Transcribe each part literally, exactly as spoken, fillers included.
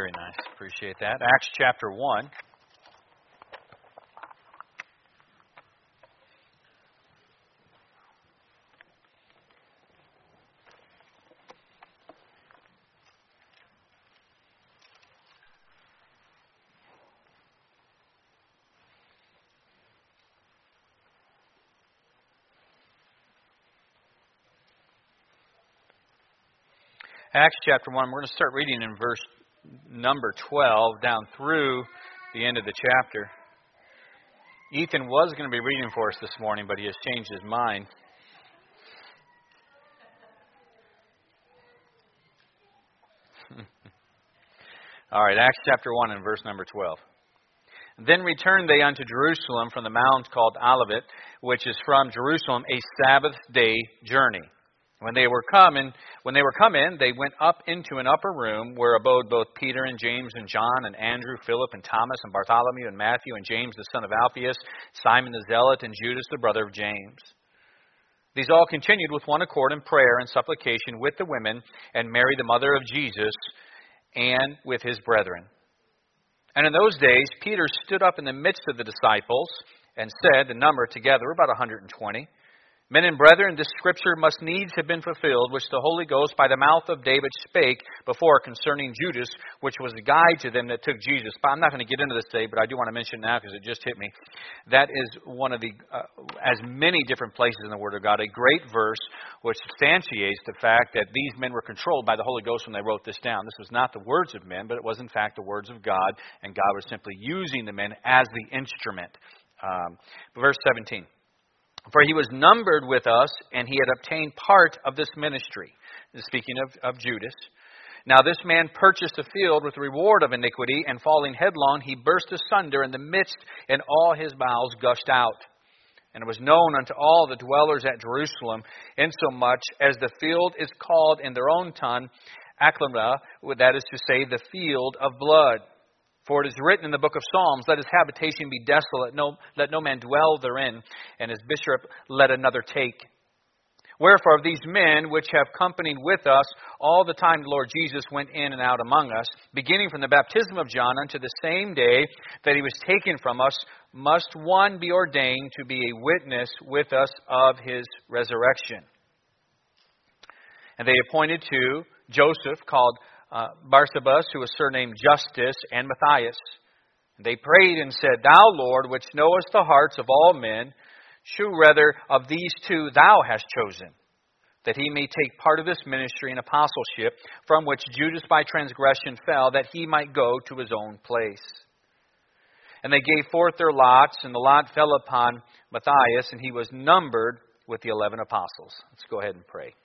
Very nice. Appreciate that. Acts chapter one. Acts chapter one, we're going to start reading in verse number twelve down through the end of the chapter. Ethan was going to be reading for us this morning, but he has changed his mind. All right, Acts chapter one and verse number twelve. Then returned they unto Jerusalem from the mount called Olivet, which is from Jerusalem a Sabbath day journey. When they were come in, when they were come in, they went up into an upper room where abode both Peter and James and John and Andrew, Philip and Thomas and Bartholomew and Matthew and James the son of Alphaeus, Simon the Zealot and Judas the brother of James. These all continued with one accord in prayer and supplication with the women and Mary the mother of Jesus and with his brethren. And in those days Peter stood up in the midst of the disciples and said, the number together about one hundred twenty, Men and brethren, this scripture must needs have been fulfilled, which the Holy Ghost by the mouth of David spake before concerning Judas, which was the guide to them that took Jesus. But I'm not going to get into this today, but I do want to mention now because it just hit me. That is one of the, uh, as many different places in the Word of God, a great verse which substantiates the fact that these men were controlled by the Holy Ghost when they wrote this down. This was not the words of men, but it was in fact the words of God, and God was simply using the men as the instrument. Um, verse seventeen. For he was numbered with us, and he had obtained part of this ministry. Speaking of, of Judas. Now this man purchased a field with reward of iniquity, and falling headlong, he burst asunder in the midst, and all his bowels gushed out. And it was known unto all the dwellers at Jerusalem, insomuch as the field is called in their own tongue, Aklamah, that is to say, the field of blood. For it is written in the book of Psalms, let his habitation be desolate, no, let no man dwell therein, and his bishop let another take. Wherefore of these men which have companied with us all the time the Lord Jesus went in and out among us, beginning from the baptism of John unto the same day that he was taken from us, must one be ordained to be a witness with us of his resurrection. And they appointed to Joseph, called Uh, Barsabas, who was surnamed Justus, and Matthias. And they prayed and said, Thou, Lord, which knowest the hearts of all men, shew rather of these two thou hast chosen, that he may take part of this ministry and apostleship, from which Judas by transgression fell, that he might go to his own place. And they gave forth their lots, and the lot fell upon Matthias, and he was numbered with the eleven apostles. Let's go ahead and pray.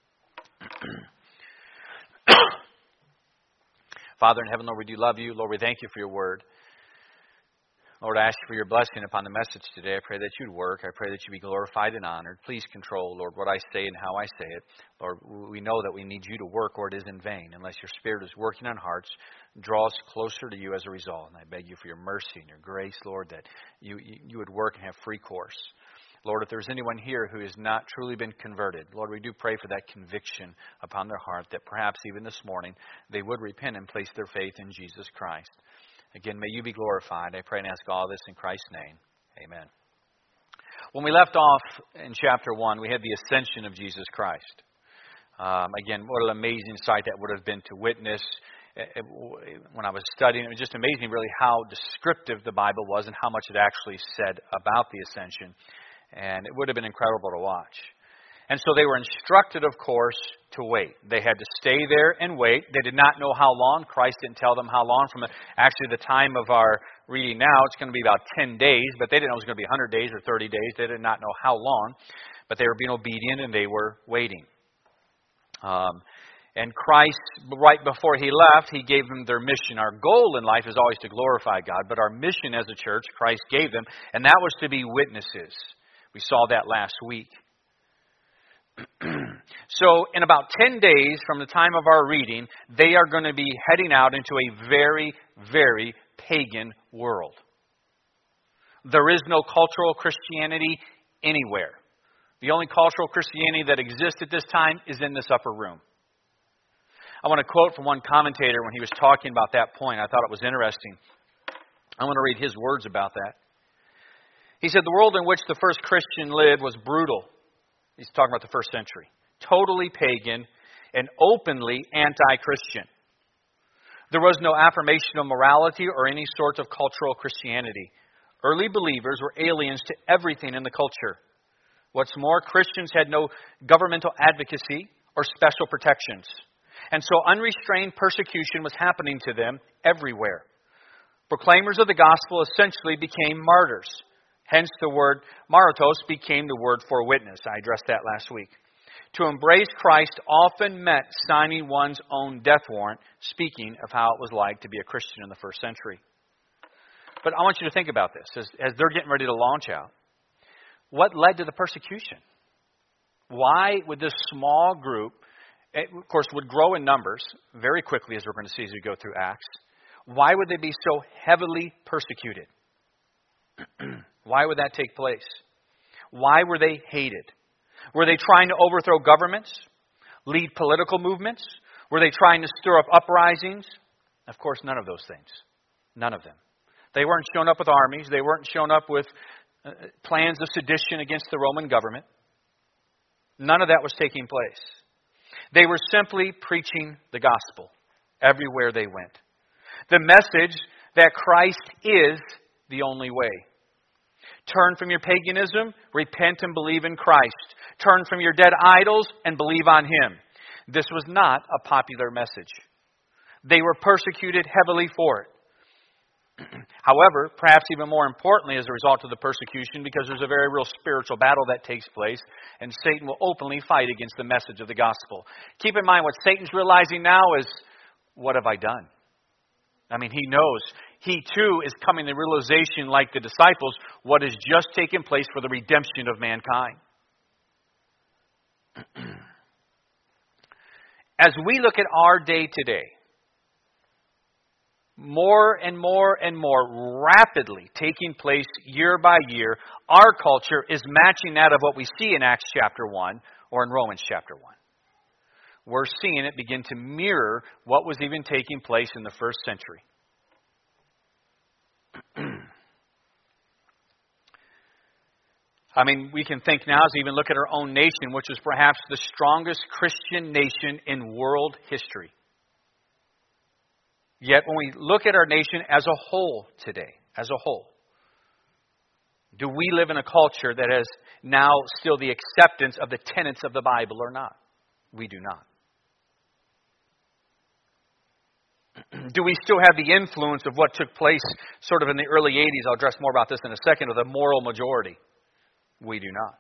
Father in heaven, Lord, we do love you. Lord, we thank you for your word. Lord, I ask you for your blessing upon the message today. I pray that you'd work. I pray that you be glorified and honored. Please control, Lord, what I say and how I say it. Lord, we know that we need you to work, or it is in vain. Unless your Spirit is working on hearts, draw us closer to you as a result. And I beg you for your mercy and your grace, Lord, that you, you would work and have free course. Lord, if there's anyone here who has not truly been converted, Lord, we do pray for that conviction upon their heart, that perhaps even this morning they would repent and place their faith in Jesus Christ. Again, may you be glorified. I pray and ask all this in Christ's name. Amen. When we left off in chapter one, we had the ascension of Jesus Christ. Um, again, what an amazing sight that would have been to witness. When I was studying, it was just amazing really how descriptive the Bible was and how much it actually said about the ascension. And it would have been incredible to watch. And so they were instructed, of course, to wait. They had to stay there and wait. They did not know how long. Christ didn't tell them how long. From the, actually the time of our reading now, it's going to be about ten days. But they didn't know it was going to be one hundred days or thirty days. They did not know how long. But they were being obedient and they were waiting. Um, and Christ, right before he left, he gave them their mission. Our goal in life is always to glorify God. But our mission as a church, Christ gave them. And that was to be witnesses. We saw that last week. So in about ten days from the time of our reading, they are going to be heading out into a very, very pagan world. There is no cultural Christianity anywhere. The only cultural Christianity that exists at this time is in this upper room. I want to quote from one commentator when he was talking about that point. I thought it was interesting. I want to read his words about that. He said, the world in which the first Christian lived was brutal. He's talking about the first century. Totally pagan and openly anti-Christian. There was no affirmation of morality or any sort of cultural Christianity. Early believers were aliens to everything in the culture. What's more, Christians had no governmental advocacy or special protections. And so unrestrained persecution was happening to them everywhere. Proclaimers of the gospel essentially became martyrs. Hence the word martyros became the word for witness. I addressed that last week. To embrace Christ often meant signing one's own death warrant, speaking of how it was like to be a Christian in the first century. But I want you to think about this as, as they're getting ready to launch out. What led to the persecution? Why would this small group, it, of course, would grow in numbers very quickly, as we're going to see as we go through Acts. Why would they be so heavily persecuted? Why would that take place? Why were they hated? Were they trying to overthrow governments? Lead political movements? Were they trying to stir up uprisings? Of course, none of those things. None of them. They weren't shown up with armies. They weren't shown up with uh, plans of sedition against the Roman government. None of that was taking place. They were simply preaching the gospel everywhere they went. The message that Christ is the only way. Turn from your paganism, repent and believe in Christ. Turn from your dead idols and believe on Him. This was not a popular message. They were persecuted heavily for it. However, perhaps even more importantly as a result of the persecution, because there's a very real spiritual battle that takes place, and Satan will openly fight against the message of the gospel. Keep in mind, what Satan's realizing now is, what have I done? I mean, he knows. He too is coming to realization, like the disciples, what has just taken place for the redemption of mankind. As we look at our day today, more and more and more rapidly taking place year by year, our culture is matching that of what we see in Acts chapter one or in Romans chapter one. We're seeing it begin to mirror what was even taking place in the first century. I mean, we can think now as we even look at our own nation, which is perhaps the strongest Christian nation in world history. Yet when we look at our nation as a whole today, as a whole, do we live in a culture that has now still the acceptance of the tenets of the Bible or not? We do not. Do we still have the influence of what took place sort of in the early eighties? I'll address more about this in a second, of the moral majority. We do not.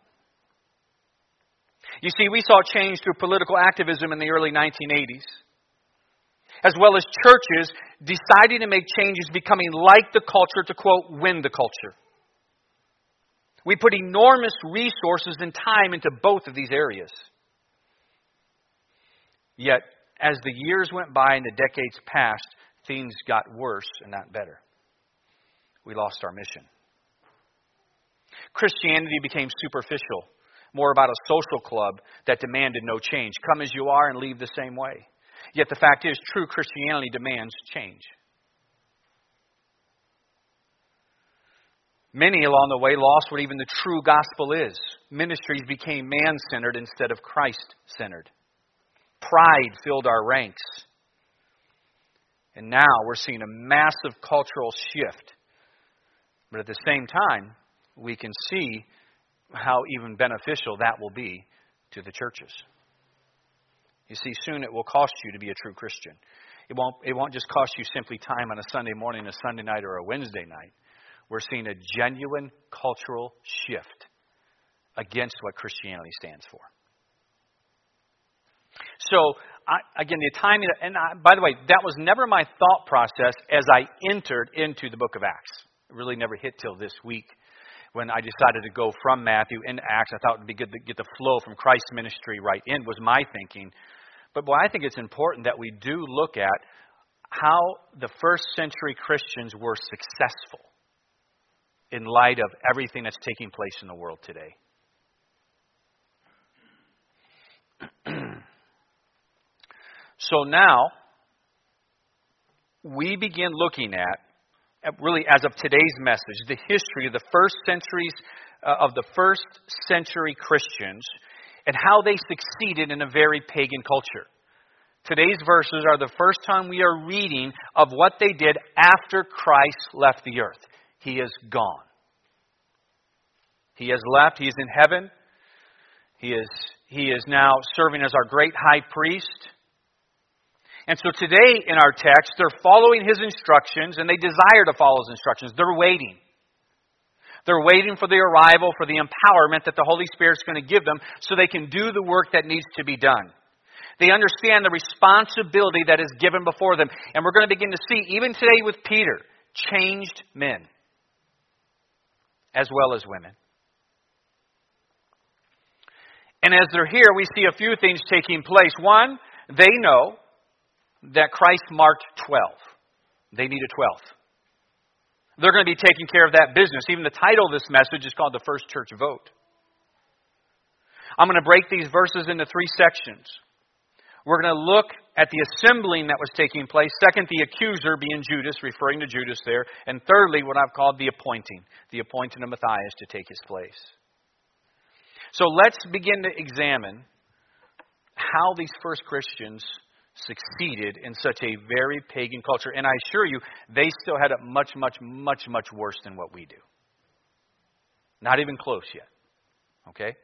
You see, we saw change through political activism in the early nineteen eighties, as well as churches deciding to make changes, becoming like the culture to, quote, win the culture. We put enormous resources and time into both of these areas. Yet, as the years went by and the decades passed, things got worse and not better. We lost our mission. Christianity became superficial, more about a social club that demanded no change. Come as you are and leave the same way. Yet the fact is, true Christianity demands change. Many along the way lost what even the true gospel is. Ministries became man-centered instead of Christ-centered. Pride filled our ranks. And now we're seeing a massive cultural shift. But at the same time, we can see how even beneficial that will be to the churches. You see, soon it will cost you to be a true Christian. It won't, it won't just cost you simply time on a Sunday morning, a Sunday night, or a Wednesday night. We're seeing a genuine cultural shift against what Christianity stands for. So, I, again, the timing, and I, by the way, that was never my thought process as I entered into the book of Acts. It really never hit till this week when I decided to go from Matthew into Acts. I thought it would be good to get the flow from Christ's ministry right in, was my thinking. But boy, I think it's important that we do look at how the first century Christians were successful in light of everything that's taking place in the world today. So now, we begin looking at, really as of today's message, the history of the first centuries, uh, of the first century Christians, and how they succeeded in a very pagan culture. Today's verses are the first time we are reading of what they did after Christ left the earth. He is gone. He has left. He is in heaven. He is, he is now serving as our great high priest. And so today in our text, they're following His instructions, and they desire to follow His instructions. They're waiting. They're waiting for the arrival, for the empowerment that the Holy Spirit's going to give them so they can do the work that needs to be done. They understand the responsibility that is given before them. And we're going to begin to see, even today with Peter, changed men as well as women. And as they're here, we see a few things taking place. One, they know that Christ marked twelve. They need a twelfth. They're going to be taking care of that business. Even the title of this message is called The First Church Vote. I'm going to break these verses into three sections. We're going to look at the assembling that was taking place. Second, the accuser being Judas, referring to Judas there. And thirdly, what I've called the appointing. The appointing of Matthias to take his place. So let's begin to examine how these first Christians succeeded in such a very pagan culture. And I assure you, they still had it much, much, much, much worse than what we do. Not even close yet. Okay?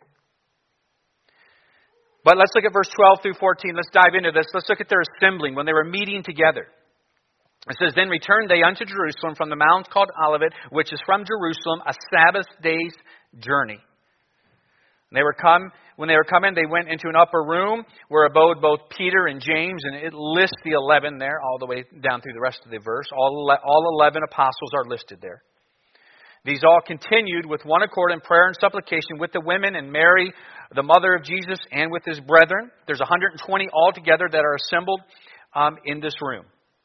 But let's look at verse twelve through fourteen. Let's dive into this. Let's look at their assembling when they were meeting together. It says, Then returned they unto Jerusalem from the mount called Olivet, which is from Jerusalem, a Sabbath day's journey. And they were come, when they were coming, they went into an upper room where abode both Peter and James, and it lists the eleven there all the way down through the rest of the verse. All, all eleven apostles are listed there. These all continued with one accord in prayer and supplication with the women and Mary, the mother of Jesus, and with his brethren. There's one hundred twenty altogether that are assembled um, in this room.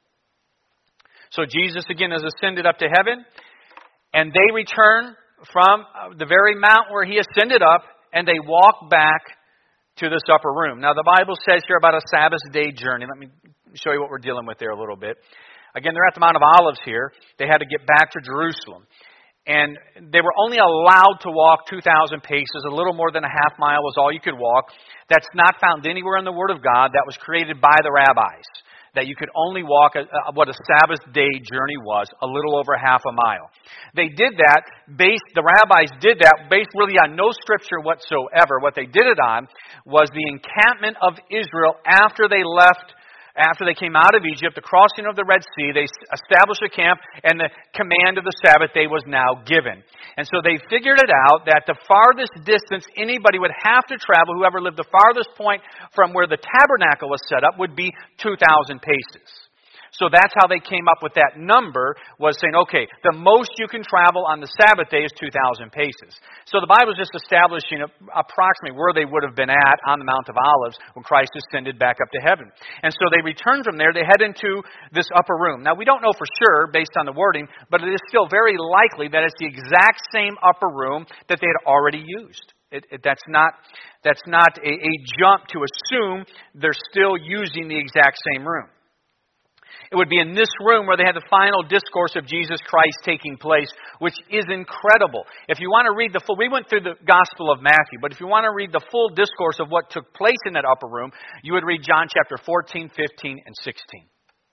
So Jesus, again, has ascended up to heaven, and they return from the very mount where he ascended up, and they walk back to this upper room. Now, the Bible says here about a Sabbath day journey. Let me show you what we're dealing with there a little bit. Again, they're at the Mount of Olives here. They had to get back to Jerusalem. And they were only allowed to walk two thousand paces. A little more than a half mile was all you could walk. That's not found anywhere in the Word of God. That was created by the rabbis. That you could only walk a, a, what a Sabbath day journey was, a little over half a mile. They did that based, the rabbis did that based really on no scripture whatsoever. What they did it on was the encampment of Israel after they left After they came out of Egypt, the crossing of the Red Sea, they established a camp, and the command of the Sabbath day was now given. And so they figured it out that the farthest distance anybody would have to travel, whoever lived the farthest point from where the tabernacle was set up, would be two thousand paces. So that's how they came up with that number, was saying, okay, the most you can travel on the Sabbath day is two thousand paces. So the Bible is just establishing approximately where they would have been at on the Mount of Olives when Christ ascended back up to heaven. And so they return from there, they head into this upper room. Now we don't know for sure based on the wording, but it is still very likely that it's the exact same upper room that they had already used. It, it, that's not, that's not a, a jump to assume they're still using the exact same room. It would be in this room where they had the final discourse of Jesus Christ taking place, which is incredible. If you want to read the full, we went through the Gospel of Matthew, but if you want to read the full discourse of what took place in that upper room, you would read John chapter fourteen, fifteen, and sixteen.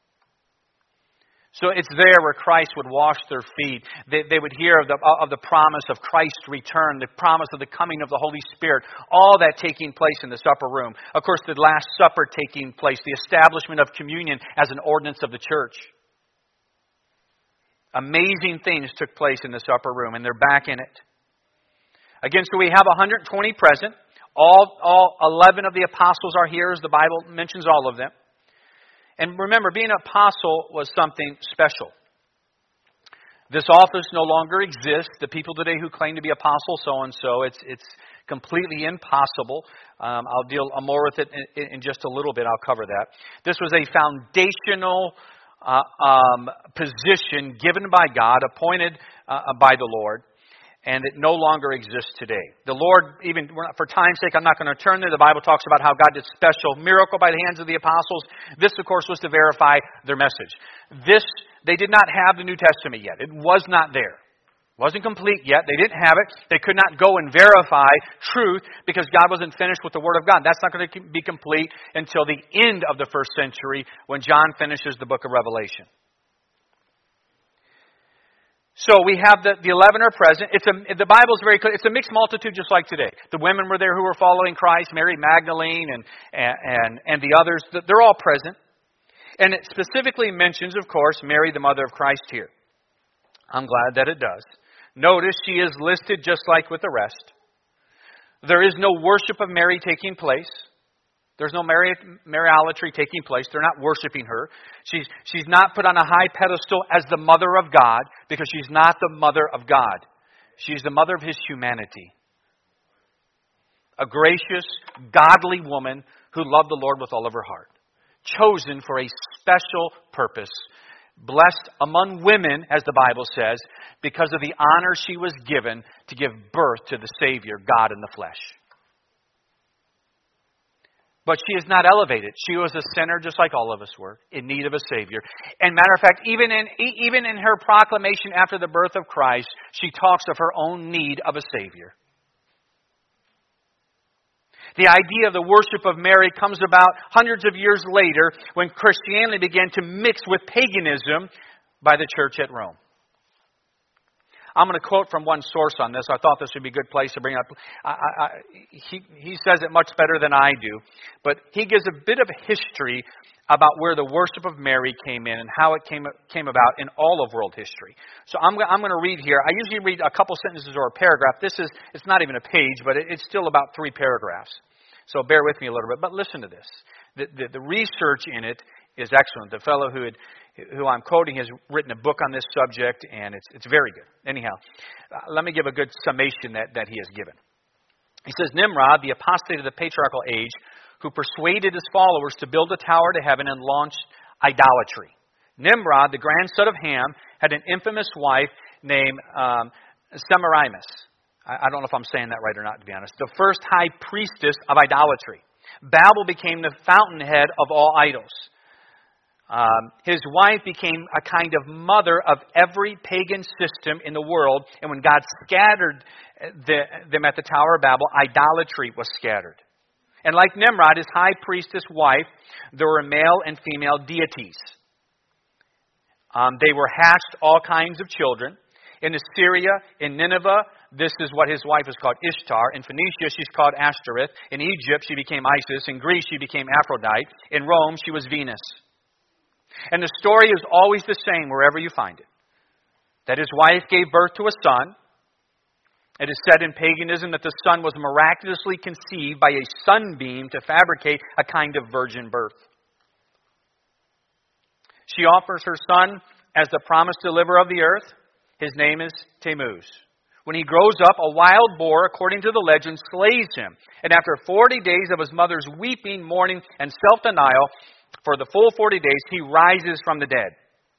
So it's there where Christ would wash their feet. They, they would hear of the, of the promise of Christ's return, the promise of the coming of the Holy Spirit, all that taking place in this upper room. Of course, the Last Supper taking place, the establishment of communion as an ordinance of the church. Amazing things took place in this upper room, and they're back in it. Again, so we have one hundred twenty present. All, all eleven of the apostles are here, as the Bible mentions all of them. And remember, being an apostle was something special. This office no longer exists. The people today who claim to be apostle so-and-so, it's it's completely impossible. Um, I'll deal more with it in, in just a little bit. I'll cover that. This was a foundational uh, um, position given by God, appointed uh, by the Lord. and it no longer exists today. The Lord, even for time's sake, I'm not going to turn there. The Bible talks about how God did special miracle by the hands of the apostles. This, of course, was to verify their message. This, they did not have the New Testament yet. It was not there. It wasn't complete yet. They didn't have it. They could not go and verify truth because God wasn't finished with the Word of God. That's not going to be complete until the end of the first century when John finishes the book of Revelation. So we have the, the eleven are present. It's a, the Bible is very clear. It's a mixed multitude just like today. The women were there who were following Christ, Mary Magdalene and, and, and the others. They're all present. And it specifically mentions, of course, Mary, the mother of Christ here. I'm glad that it does. Notice she is listed just like with the rest. There is no worship of Mary taking place. There's no Mary, Mariolatry taking place. They're not worshiping her. She's, she's not put on a high pedestal as the mother of God because she's not the mother of God. She's the mother of His humanity. A gracious, godly woman who loved the Lord with all of her heart. Chosen for a special purpose. Blessed among women, as the Bible says, because of the honor she was given to give birth to the Savior, God in the flesh. But she is not elevated. She was a sinner just like all of us were, in need of a Savior. And matter of fact, even in, even in her proclamation after the birth of Christ, she talks of her own need of a Savior. The idea of the worship of Mary comes about hundreds of years later when Christianity began to mix with paganism by the church at Rome. I'm going to quote from one source on this. I thought this would be a good place to bring up. I, I, he, he says it much better than I do. But he gives a bit of history about where the worship of Mary came in and how it came, came about in all of world history. So I'm, I'm going to read here. I usually read a couple sentences or a paragraph. This is, it's not even a page, but it, it's still about three paragraphs. So bear with me a little bit. But listen to this. The, the, the research in it is excellent. The fellow who had who I'm quoting has written a book on this subject, and it's it's very good. Anyhow, uh, let me give a good summation that, that he has given. He says, Nimrod, the apostate of the patriarchal age, who persuaded his followers to build a tower to heaven and launched idolatry. Nimrod, the grandson of Ham, had an infamous wife named um, Semiramis. I, I don't know if I'm saying that right or not, to be honest. The first high priestess of idolatry. Babel became the fountainhead of all idols. Um, his wife became a kind of mother of every pagan system in the world. And when God scattered the, them at the Tower of Babel, idolatry was scattered. And like Nimrod, his high priestess wife, there were male and female deities. Um, they were hatched all kinds of children. In Assyria, in Nineveh, this is what his wife is called, Ishtar. In Phoenicia, she's called Ashtoreth. In Egypt, she became Isis. In Greece, she became Aphrodite. In Rome, she was Venus. And the story is always the same wherever you find it. That his wife gave birth to a son. It is said in paganism that the son was miraculously conceived by a sunbeam to fabricate a kind of virgin birth. She offers her son as the promised deliverer of the earth. His name is Tammuz. When he grows up, a wild boar, according to the legend, slays him. And after forty days of his mother's weeping, mourning, and self-denial, for the full forty days, he rises from the dead.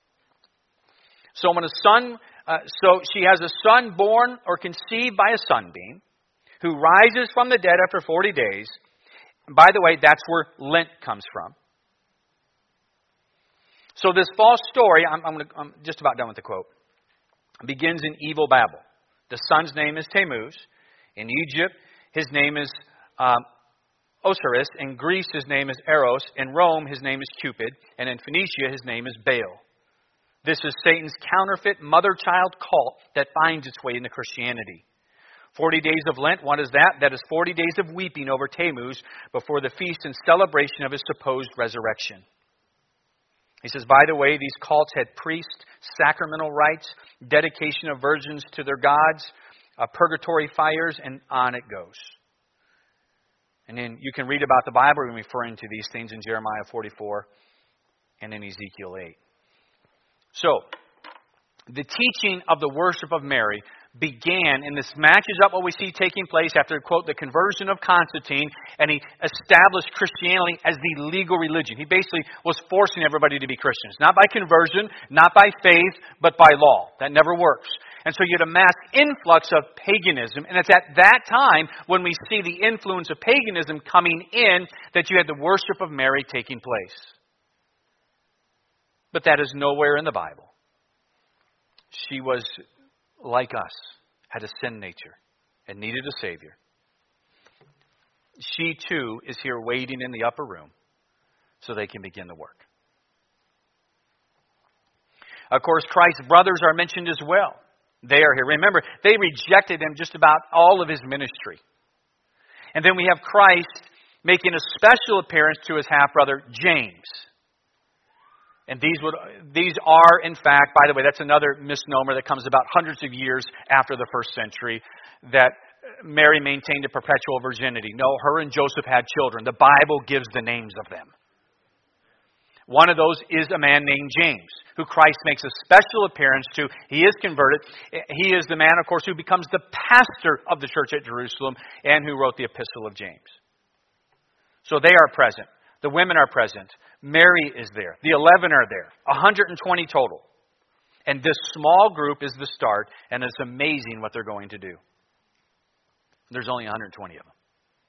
So when a son, uh, so she has a son born or conceived by a sunbeam, who rises from the dead after forty days. And by the way, that's where Lent comes from. So this false story, I'm, I'm, gonna, I'm just about done with the quote, begins in evil Babel. The son's name is Tammuz. In Egypt, his name is um, Osiris. In Greece, his name is Eros. In Rome, his name is Cupid. And in Phoenicia, his name is Baal. This is Satan's counterfeit mother-child cult that finds its way into Christianity. Forty days of Lent, what is that? That is forty days of weeping over Tammuz before the feast and celebration of his supposed resurrection. He says, by the way, these cults had priests, sacramental rites, dedication of virgins to their gods, uh, purgatory fires, and on it goes. And then you can read about the Bible referring to these things in Jeremiah forty-four and in Ezekiel eight. So, the teaching of the worship of Mary began, and this matches up what we see taking place after, quote, the conversion of Constantine, and he established Christianity as the legal religion. He basically was forcing everybody to be Christians. Not by conversion, not by faith, but by law. That never works. And so you had a mass influx of paganism. And it's at that time when we see the influence of paganism coming in that you had the worship of Mary taking place. But that is nowhere in the Bible. She was like us, had a sin nature, and needed a Savior. She too is here waiting in the upper room so they can begin the work. Of course, Christ's brothers are mentioned as well. They are here. Remember, they rejected him just about all of his ministry. And then we have Christ making a special appearance to his half-brother, James. And these would these are, in fact, by the way, that's another misnomer that comes about hundreds of years after the first century, that Mary maintained a perpetual virginity. No, her and Joseph had children. The Bible gives the names of them. One of those is a man named James, who Christ makes a special appearance to. He is converted. He is the man, of course, who becomes the pastor of the church at Jerusalem and who wrote the Epistle of James. So they are present. The women are present. Mary is there. The eleven are there. one hundred twenty total. And this small group is the start, and it's amazing what they're going to do. There's only one hundred twenty of them.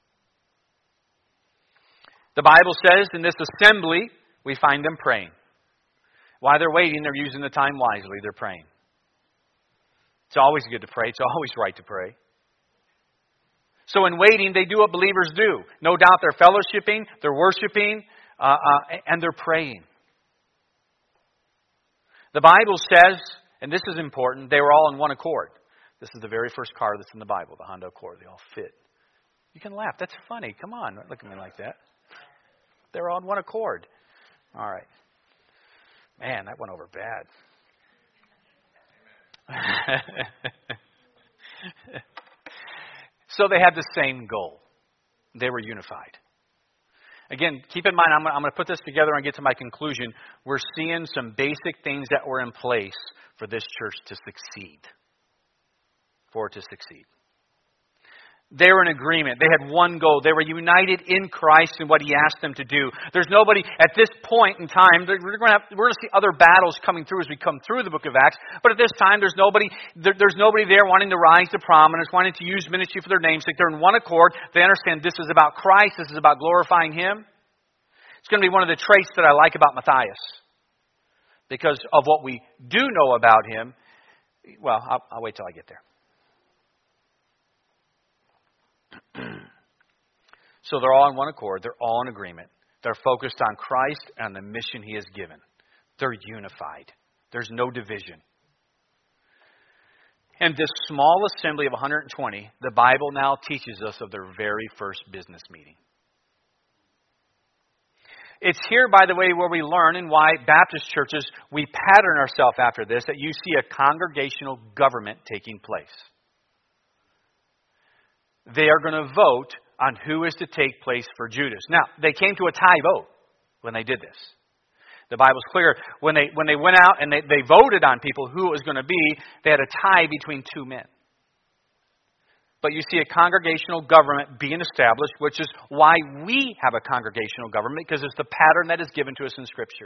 The Bible says in this assembly, we find them praying. While they're waiting, they're using the time wisely. They're praying. It's always good to pray. It's always right to pray. So in waiting, they do what believers do. No doubt they're fellowshipping, they're worshiping, uh, uh, and they're praying. The Bible says, and this is important, they were all in one accord. This is the very first car that's in the Bible, the Honda Accord. They all fit. You can laugh. That's funny. Come on. Don't look at me like that. They're all in one accord. All right. Man, that went over bad. So they had the same goal. They were unified. Again, keep in mind, I'm going to put this together and get to my conclusion. We're seeing some basic things that were in place for this church to succeed. For it to succeed. They were in agreement. They had one goal. They were united in Christ and what He asked them to do. There's nobody, at this point in time, we're going to have, we're going to see other battles coming through as we come through the book of Acts. But at this time, there's nobody, there, there's nobody there wanting to rise to prominence, wanting to use ministry for their namesake. They're in one accord. They understand this is about Christ. This is about glorifying Him. It's going to be one of the traits that I like about Matthias. Because of what we do know about him. Well, I'll, I'll wait till I get there. So they're all in one accord. They're all in agreement. They're focused on Christ and the mission He has given. They're unified. There's no division. And this small assembly of one hundred twenty, the Bible now teaches us of their very first business meeting. It's here, by the way, where we learn and why Baptist churches, we pattern ourselves after this, that you see a congregational government taking place. They are going to vote on who is to take place for Judas. Now, they came to a tie vote when they did this. The Bible's clear. When they when they went out and they, they voted on people who it was going to be, they had a tie between two men. But you see a congregational government being established, which is why we have a congregational government, because it's the pattern that is given to us in Scripture.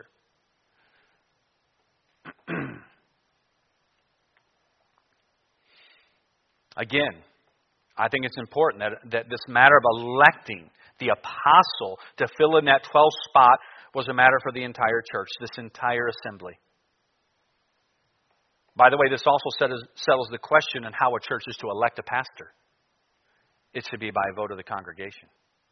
Again, I think it's important that, that this matter of electing the apostle to fill in that twelfth spot was a matter for the entire church, this entire assembly. By the way, this also settles, settles the question on how a church is to elect a pastor. It should be by a vote of the congregation.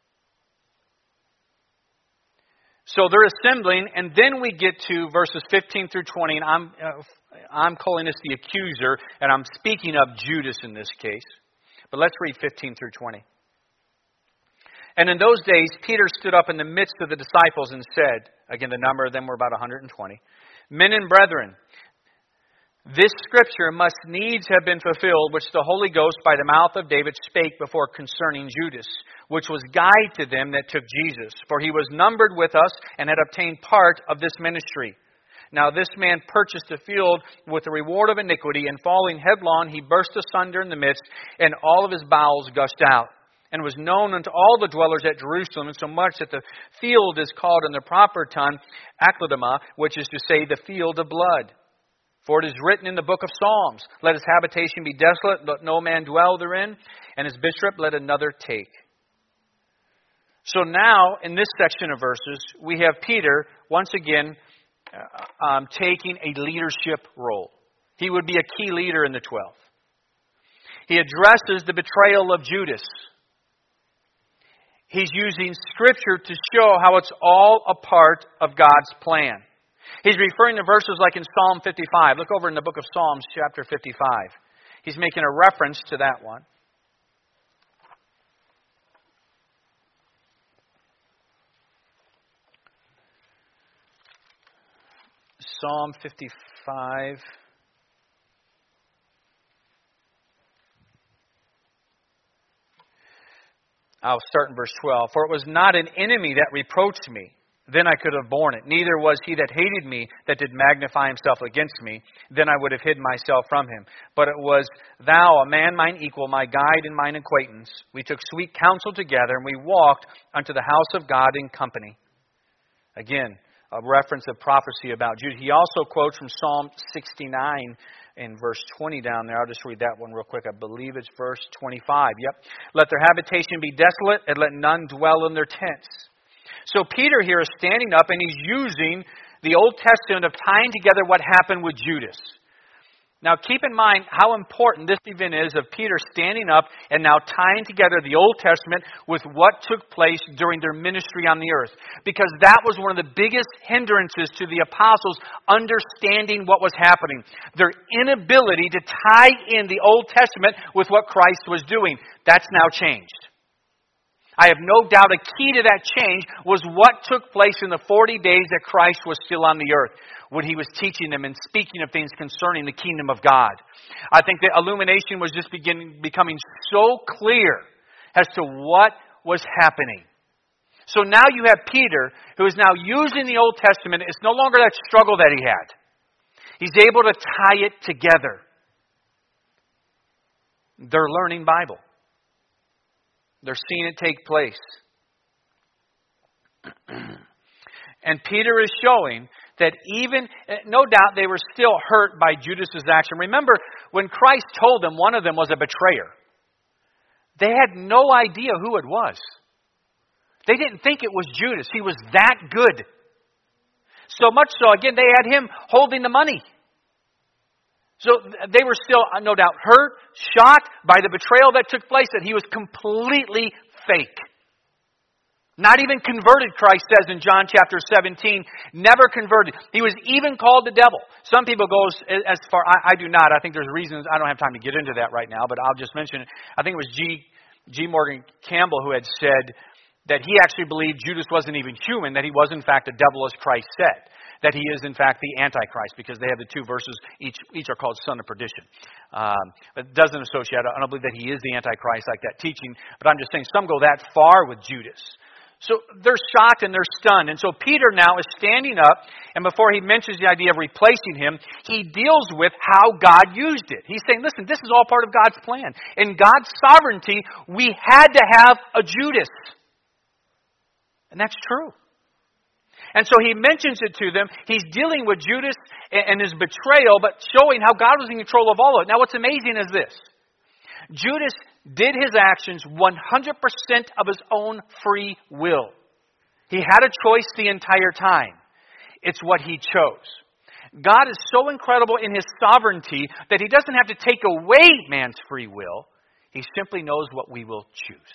So they're assembling, and then we get to verses fifteen through twenty, and I'm, uh, I'm calling this the accuser, and I'm speaking of Judas in this case. But let's read fifteen through twenty. And in those days, Peter stood up in the midst of the disciples and said, again, the number of them were about one hundred twenty, "Men and brethren, this scripture must needs have been fulfilled, which the Holy Ghost by the mouth of David spake before concerning Judas, which was guide to them that took Jesus. For he was numbered with us and had obtained part of this ministry. Now this man purchased a field with the reward of iniquity, and falling headlong, he burst asunder in the midst, and all of his bowels gushed out. And was known unto all the dwellers at Jerusalem, so much that the field is called in the proper tongue Akladama, which is to say, the field of blood. For it is written in the book of Psalms, let his habitation be desolate, let no man dwell therein, and his bishop let another take. So now, in this section of verses, we have Peter, once again, uh, um, taking a leadership role. He would be a key leader in the twelve. He addresses the betrayal of Judas. He's using Scripture to show how it's all a part of God's plan. He's referring to verses like in Psalm fifty-five. Look over in the book of Psalms, chapter fifty-five. He's making a reference to that one. Psalm fifty-five. I'll start in verse twelve. For it was not an enemy that reproached me, then I could have borne it. Neither was he that hated me that did magnify himself against me, then I would have hid myself from him. But it was thou, a man mine equal, my guide and mine acquaintance. We took sweet counsel together, and we walked unto the house of God in company. Again, a reference of prophecy about Judah. He also quotes from Psalm sixty-nine in verse twenty down there. I'll just read that one real quick. I believe it's verse twenty-five. Yep. Let their habitation be desolate, and let none dwell in their tents. So Peter here is standing up, and he's using the Old Testament of tying together what happened with Judas. Now keep in mind how important this event is of Peter standing up and now tying together the Old Testament with what took place during their ministry on the earth. Because that was one of the biggest hindrances to the apostles understanding what was happening. Their inability to tie in the Old Testament with what Christ was doing. That's now changed. I have no doubt a key to that change was what took place in the forty days that Christ was still on the earth, when he was teaching them and speaking of things concerning the kingdom of God. I think the illumination was just beginning, becoming so clear as to what was happening. So now you have Peter, who is now using the Old Testament. It's no longer that struggle that he had. He's able to tie it together. They're learning Bible. They're seeing it take place. And Peter is showing that even, no doubt they were still hurt by Judas's action. Remember, when Christ told them one of them was a betrayer, they had no idea who it was. They didn't think it was Judas. He was that good. So much so, again, they had him holding the money. So they were still, no doubt, hurt, shocked by the betrayal that took place, that he was completely fake. Not even converted, Christ says in John chapter seventeen. Never converted. He was even called the devil. Some people go as far, I, I do not. I think there's reasons, I don't have time to get into that right now, but I'll just mention it. I think it was G. G. Morgan Campbell who had said that he actually believed Judas wasn't even human, that he was in fact a devil as Christ said. That he is in fact the Antichrist, because they have the two verses, each each are called son of perdition. Um, it doesn't associate, I don't believe that he is the Antichrist like that teaching, but I'm just saying some go that far with Judas. So they're shocked and they're stunned. And so Peter now is standing up, and before he mentions the idea of replacing him, he deals with how God used it. He's saying, listen, this is all part of God's plan. In God's sovereignty, we had to have a Judas. And that's true. And so he mentions it to them. He's dealing with Judas and his betrayal, but showing how God was in control of all of it. Now what's amazing is this. Judas did his actions one hundred percent of his own free will. He had a choice the entire time. It's what he chose. God is so incredible in his sovereignty that he doesn't have to take away man's free will. He simply knows what we will choose.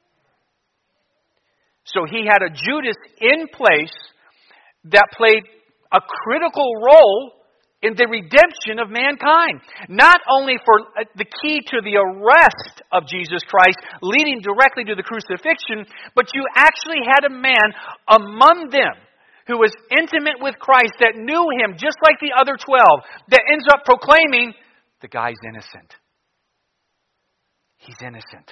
So he had a Judas in place that played a critical role in the redemption of mankind. Not only for the key to the arrest of Jesus Christ, leading directly to the crucifixion, but you actually had a man among them who was intimate with Christ, that knew him just like the other twelve, that ends up proclaiming, the guy's innocent. He's innocent.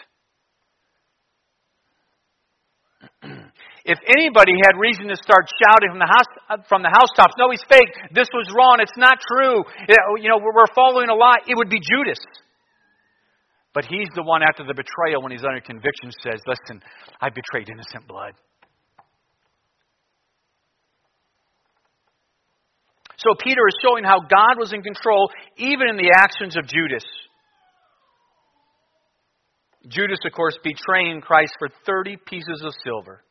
If anybody had reason to start shouting from the house, from the housetops, no, he's fake, this was wrong, it's not true, you know, we're following a lie, it would be Judas. But he's the one after the betrayal, when he's under conviction, says, listen, I betrayed innocent blood. So Peter is showing how God was in control even in the actions of Judas. Judas, of course, betraying Christ for thirty pieces of silver.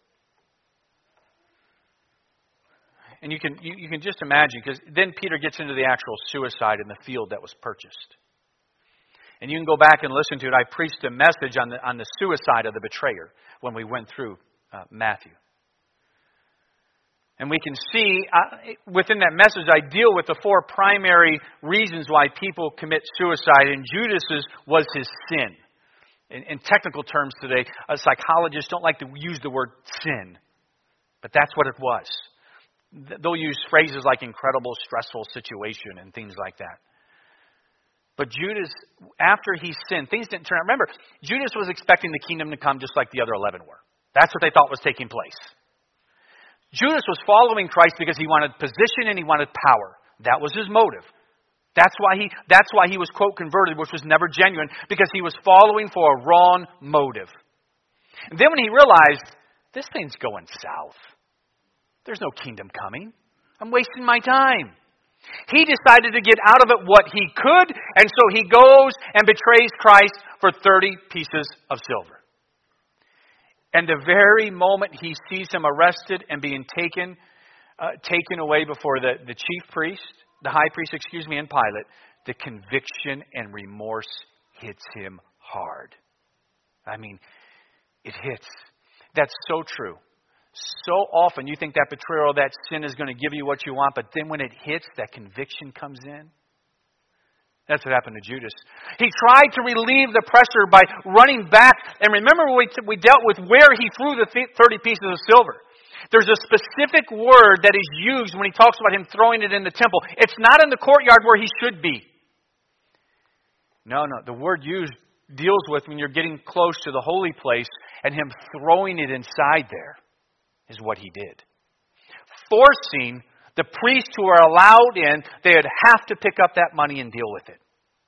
And you can you, you can just imagine, because then Peter gets into the actual suicide in the field that was purchased. And you can go back and listen to it. I preached a message on the on the suicide of the betrayer when we went through uh, Matthew. And we can see uh, within that message, I deal with the four primary reasons why people commit suicide. And Judas's was his sin. In, in technical terms today, uh, psychologists don't like to use the word sin. But that's what it was. They'll use phrases like incredible, stressful situation and things like that. But Judas, after he sinned, things didn't turn out. Remember, Judas was expecting the kingdom to come just like the other eleven were. That's what they thought was taking place. Judas was following Christ because he wanted position and he wanted power. That was his motive. That's why he that's why he was, quote, converted, which was never genuine, because he was following for a wrong motive. And then when he realized, this thing's going south. There's no kingdom coming. I'm wasting my time. He decided to get out of it what he could, and so he goes and betrays Christ for thirty pieces of silver. And the very moment he sees him arrested and being taken uh, taken away before the, the chief priest, the high priest, excuse me, and Pilate, the conviction and remorse hits him hard. I mean, it hits. That's so true. So often you think that betrayal, that sin is going to give you what you want, but then when it hits, that conviction comes in. That's what happened to Judas. He tried to relieve the pressure by running back. And remember we, we dealt with where he threw the thirty pieces of silver. There's a specific word that is used when he talks about him throwing it in the temple. It's not in the courtyard where he should be. No, no. The word used deals with when you're getting close to the holy place, and him throwing it inside there is what he did. Forcing the priests who are allowed in, they would have to pick up that money and deal with it.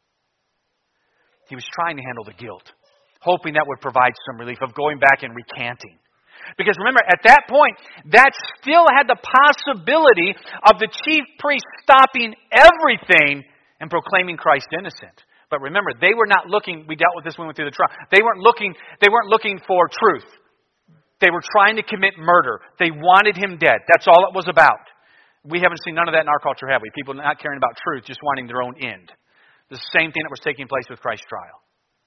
He was trying to handle the guilt, hoping that would provide some relief of going back and recanting. Because remember, at that point, that still had the possibility of the chief priest stopping everything and proclaiming Christ innocent. But remember, they were not looking, we dealt with this when we went through the trial, they weren't looking, they weren't looking for truth. They were trying to commit murder. They wanted him dead. That's all it was about. We haven't seen none of that in our culture, have we? People not caring about truth, just wanting their own end. The same thing that was taking place with Christ's trial.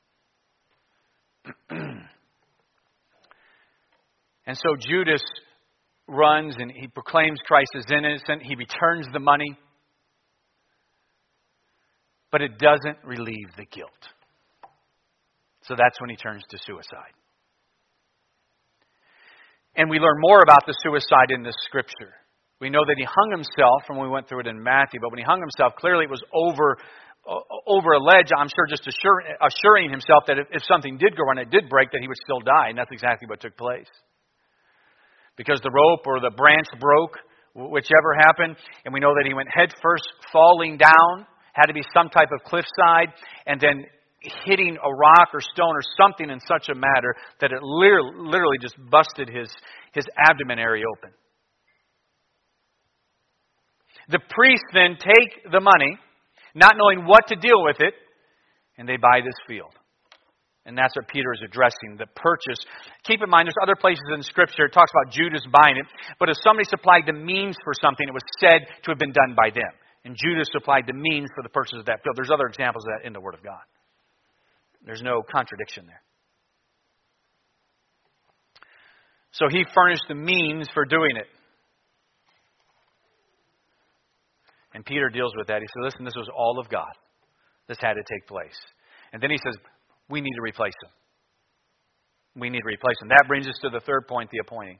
And so Judas runs and he proclaims Christ as innocent. He returns the money. But it doesn't relieve the guilt. So that's when he turns to suicide. And we learn more about the suicide in this scripture. We know that he hung himself, and we went through it in Matthew, but when he hung himself, clearly it was over uh, over a ledge, I'm sure just assure, assuring himself that if, if something did go wrong, it did break, that he would still die, and that's exactly what took place. Because the rope or the branch broke, whichever happened, and we know that he went head first, falling down, had to be some type of cliffside, and then hitting a rock or stone or something in such a manner that it literally just busted his, his abdomen area open. The priests then take the money, not knowing what to deal with it, and they buy this field. And that's what Peter is addressing, the purchase. Keep in mind, there's other places in Scripture, it talks about Judas buying it, but if somebody supplied the means for something, it was said to have been done by them. And Judas supplied the means for the purchase of that field. There's other examples of that in the Word of God. There's no contradiction there. So he furnished the means for doing it. And Peter deals with that. He says, listen, this was all of God. This had to take place. And then he says, we need to replace him. We need to replace him. That brings us to the third point, the appointing.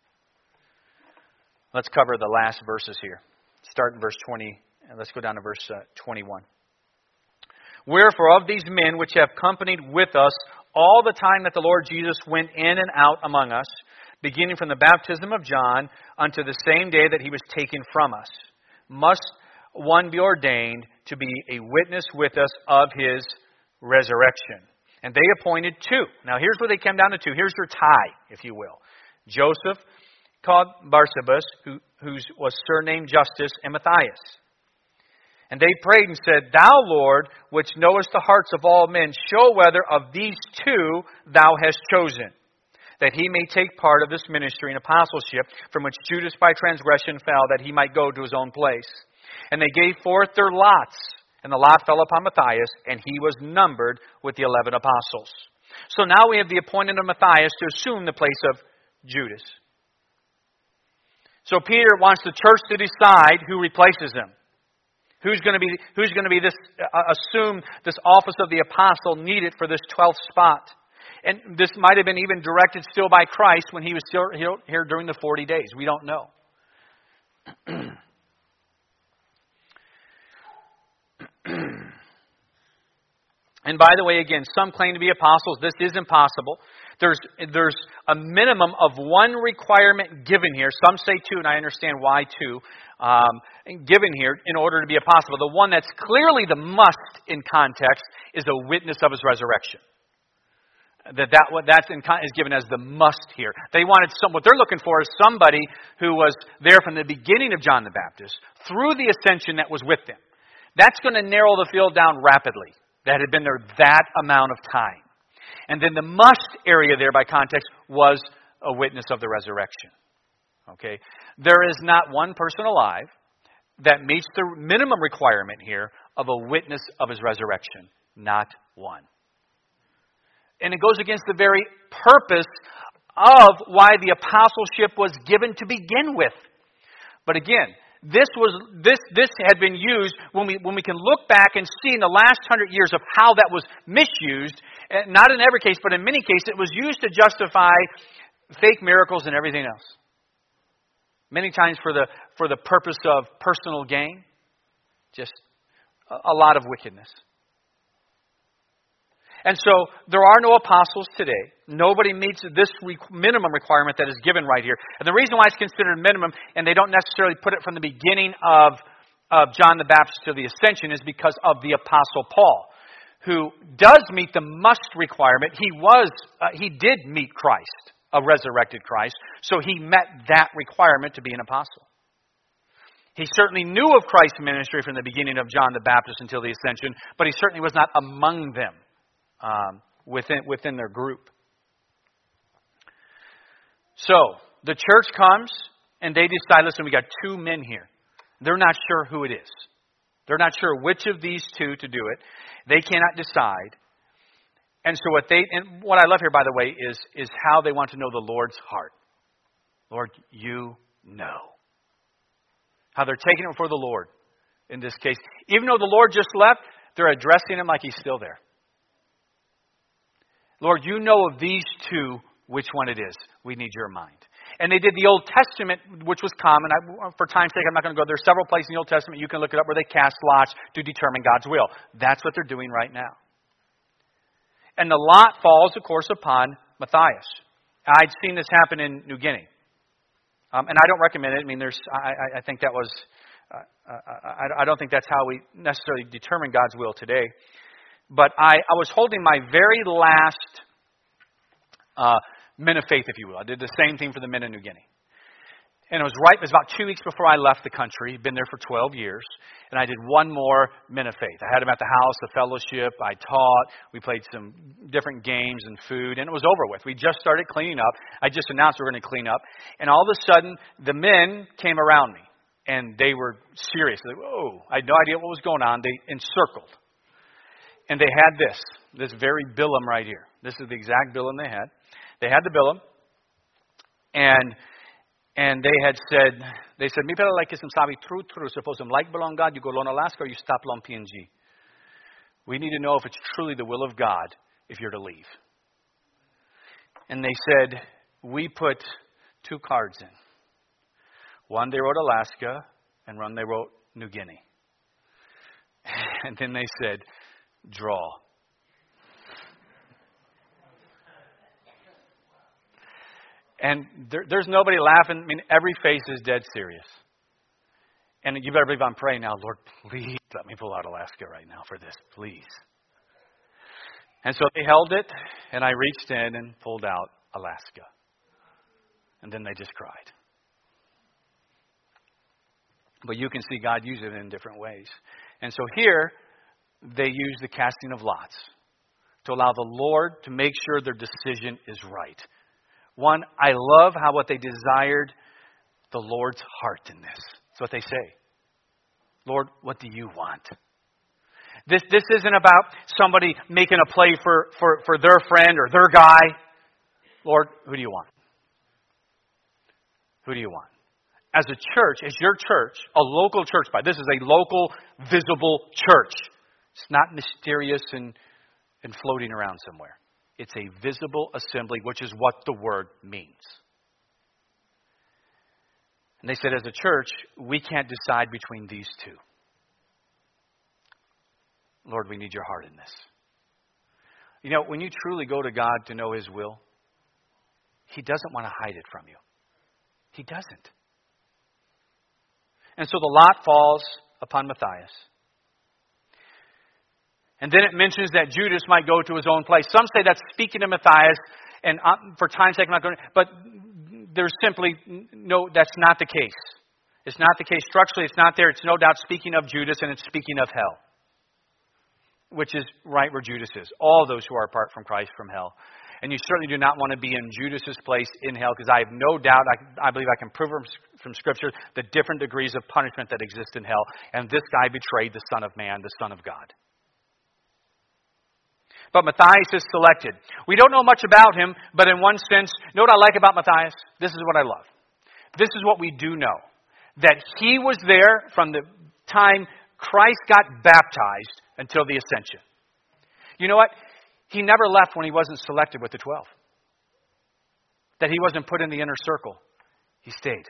Let's cover the last verses here. Start in verse twenty, and let's go down to verse uh, twenty-one. Wherefore of these men which have companied with us all the time that the Lord Jesus went in and out among us, beginning from the baptism of John unto the same day that he was taken from us, must one be ordained to be a witness with us of his resurrection. And they appointed two. Now here's where they came down to two. Here's your tie, if you will. Joseph, called Barsabas, who who's, was surnamed Justus, and Matthias. And they prayed and said, Thou, Lord, which knowest the hearts of all men, show whether of these two thou hast chosen, that he may take part of this ministry and apostleship, from which Judas by transgression fell, that he might go to his own place. And they gave forth their lots, and the lot fell upon Matthias, and he was numbered with the eleven apostles. So now we have the appointment of Matthias to assume the place of Judas. So Peter wants the church to decide who replaces him. Who's going to be who's going to be this uh, assume this office of the apostle needed for this twelfth spot? And this might have been even directed still by Christ when he was still here during the forty days. We don't know. And by the way, again, some claim to be apostles. This is impossible. There's there's a minimum of one requirement given here. Some say two, and I understand why two. Um, given here in order to be apostle. The one that's clearly the must in context is a witness of his resurrection. That that what that's in, is given as the must here. They wanted some. What they're looking for is somebody who was there from the beginning of John the Baptist through the ascension that was with them. That's going to narrow the field down rapidly. That had been there that amount of time. And then the must area there by context was a witness of the resurrection. Okay? There is not one person alive that meets the minimum requirement here of a witness of his resurrection. Not one. And it goes against the very purpose of why the apostleship was given to begin with. But again, This was this this had been used when we when we can look back and see in the last hundred years of how that was misused. Not in every case, but in many cases, it was used to justify fake miracles and everything else. Many times for the for the purpose of personal gain, just a, a lot of wickedness. And so there are no apostles today. Nobody meets this re- minimum requirement that is given right here. And the reason why it's considered minimum, and they don't necessarily put it from the beginning of, of John the Baptist to the ascension, is because of the Apostle Paul, who does meet the must requirement. He was, uh, he did meet Christ, a resurrected Christ, so he met that requirement to be an apostle. He certainly knew of Christ's ministry from the beginning of John the Baptist until the ascension, but he certainly was not among them. Um, within within their group. So, the church comes and they decide, listen, we got two men here. They're not sure who it is. They're not sure which of these two to do it. They cannot decide. And so what they, and what I love here, by the way, is, is how they want to know the Lord's heart. Lord, you know. How they're taking it before the Lord in this case. Even though the Lord just left, they're addressing him like he's still there. Lord, you know of these two which one it is. We need your mind. And they did the Old Testament, which was common. I, for time's sake, I'm not going to go. There's several places in the Old Testament, you can look it up, where they cast lots to determine God's will. That's what they're doing right now. And the lot falls, of course, upon Matthias. I'd seen this happen in New Guinea. Um, and I don't recommend it. I mean, there's. I, I think that was. Uh, I, I don't think that's how we necessarily determine God's will today. But I, I was holding my very last uh, men of faith, if you will. I did the same thing for the men in New Guinea. And it was right, it was about two weeks before I left the country. Been there for twelve years. And I did one more men of faith. I had them at the house, the fellowship. I taught. We played some different games and food. And it was over with. We just started cleaning up. I just announced we were going to clean up. And all of a sudden, the men came around me. And they were serious. Like, whoa, I had no idea what was going on. They encircled. And they had this, this very billum right here. This is the exact billum they had. They had the billum, and and they had said, they said, mi pala like isang sabi true true. Suppose I'm like belong God, you go to Alaska or you stop long P N G. We need to know if it's truly the will of God if you're to leave. And they said, we put two cards in. One they wrote Alaska, and one they wrote New Guinea. And then they said, draw. And there, there's nobody laughing. I mean, every face is dead serious. And you better believe I'm praying now, Lord, please let me pull out Alaska right now for this, please. And so they held it, and I reached in and pulled out Alaska. And then they just cried. But you can see God use it in different ways. And so here, they use the casting of lots to allow the Lord to make sure their decision is right. One, I love how what they desired the Lord's heart in this. That's what they say. Lord, what do you want? This this isn't about somebody making a play for, for, for their friend or their guy. Lord, who do you want? Who do you want? As a church, as your church, a local church, by this is a local, visible church. It's not mysterious and, and floating around somewhere. It's a visible assembly, which is what the word means. And they said, as a church, we can't decide between these two. Lord, we need your heart in this. You know, when you truly go to God to know His will, He doesn't want to hide it from you. He doesn't. And so the lot falls upon Matthias. And then it mentions that Judas might go to his own place. Some say that's speaking to Matthias, and for time's sake I'm not going to, but there's simply no, that's not the case. It's not the case. Structurally, it's not there. It's no doubt speaking of Judas, and it's speaking of hell, which is right where Judas is. All those who are apart from Christ from hell. And you certainly do not want to be in Judas's place in hell, because I have no doubt, I, I believe I can prove from, from Scripture the different degrees of punishment that exist in hell. And this guy betrayed the Son of Man, the Son of God. But Matthias is selected. We don't know much about him, but in one sense, you know what I like about Matthias? This is what I love. This is what we do know. That he was there from the time Christ got baptized until the ascension. You know what? He never left when he wasn't selected with the twelve. That he wasn't put in the inner circle. He stayed.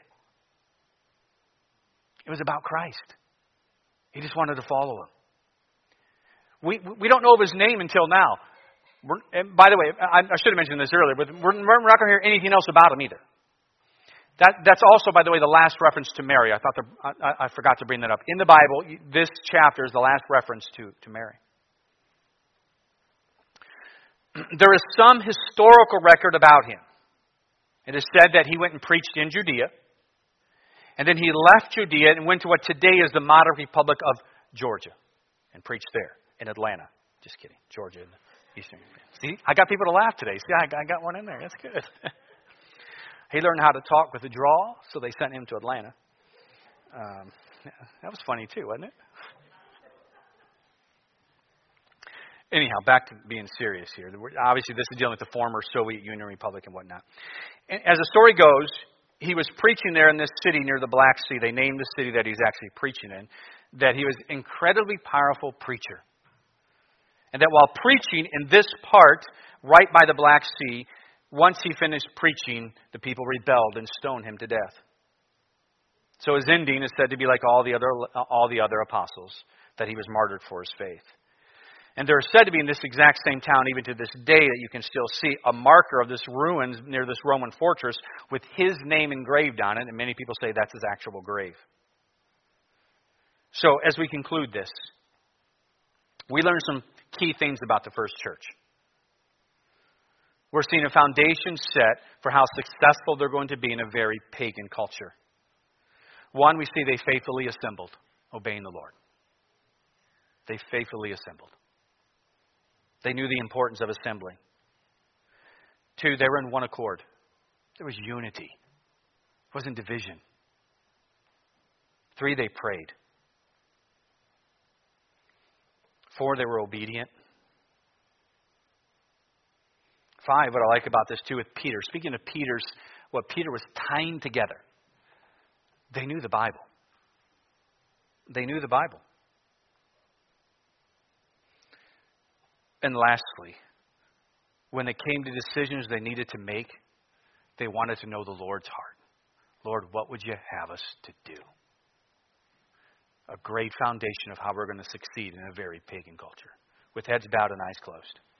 It was about Christ. He just wanted to follow him. We we don't know of his name until now. We're, and by the way, I, I should have mentioned this earlier, but we're, we're not going to hear anything else about him either. That that's also, by the way, the last reference to Mary. I thought the, I, I forgot to bring that up. In the Bible, this chapter is the last reference to, to Mary. There is some historical record about him. It is said that he went and preached in Judea. And then he left Judea and went to what today is the modern Republic of Georgia. And preached there in Atlanta. Just kidding. Georgia in the eastern. See, I got people to laugh today. See, I got one in there. That's good. He learned how to talk with a drawl, so they sent him to Atlanta. Um, that was funny too, wasn't it? Anyhow, back to being serious here. Obviously, this is dealing with the former Soviet Union Republic and whatnot. And as the story goes, he was preaching there in this city near the Black Sea. They named the city that he's actually preaching in. That he was an incredibly powerful preacher. And that while preaching in this part, right by the Black Sea, once he finished preaching, the people rebelled and stoned him to death. So his ending is said to be like all the other all the other apostles, that he was martyred for his faith. And there is said to be in this exact same town, even to this day, that you can still see a marker of this ruins near this Roman fortress with his name engraved on it. And many people say that's his actual grave. So as we conclude this, we learn some key things about the first church. We're seeing a foundation set for how successful they're going to be in a very pagan culture. One, we see they faithfully assembled, obeying the Lord. They faithfully assembled. They knew the importance of assembling. Two, they were in one accord. There was unity. It wasn't division. Three, they prayed. Four, they were obedient. Five, what I like about this too with Peter. Speaking of Peter's, what Peter was tying together. They knew the Bible. They knew the Bible. And lastly, when it came to decisions they needed to make, they wanted to know the Lord's heart. Lord, what would you have us to do? A great foundation of how we're going to succeed in a very pagan culture. With heads bowed and eyes closed.